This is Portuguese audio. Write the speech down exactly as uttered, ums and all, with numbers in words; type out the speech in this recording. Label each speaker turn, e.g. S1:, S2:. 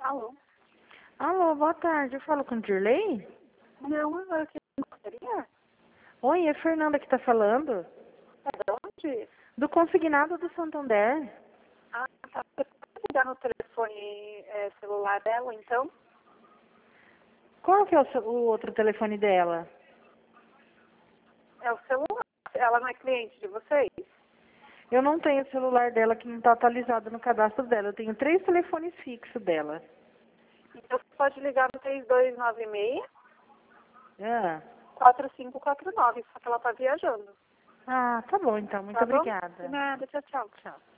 S1: Alô?
S2: Alô, boa tarde. Eu falo com o Dirley?
S1: Não, eu que gostaria.
S2: Oi, é a Fernanda que está falando.
S1: É de onde?
S2: Do consignado do Santander.
S1: Ah, tá. Você pode ligar no telefone é, celular dela, então?
S2: Qual que é o, seu- o outro telefone dela?
S1: É o celular. Ela não é cliente de vocês?
S2: Eu não tenho o celular dela que não está atualizado no cadastro dela. Eu tenho três telefones fixos dela.
S1: Então você pode ligar no três dois nove seis,
S2: Ah,
S1: quatro cinco quatro nove, só que ela tá viajando.
S2: ah tá bom então. Muito
S1: Tá bom? De
S2: obrigada.
S1: nada. Tchau, tchau.
S2: Tchau.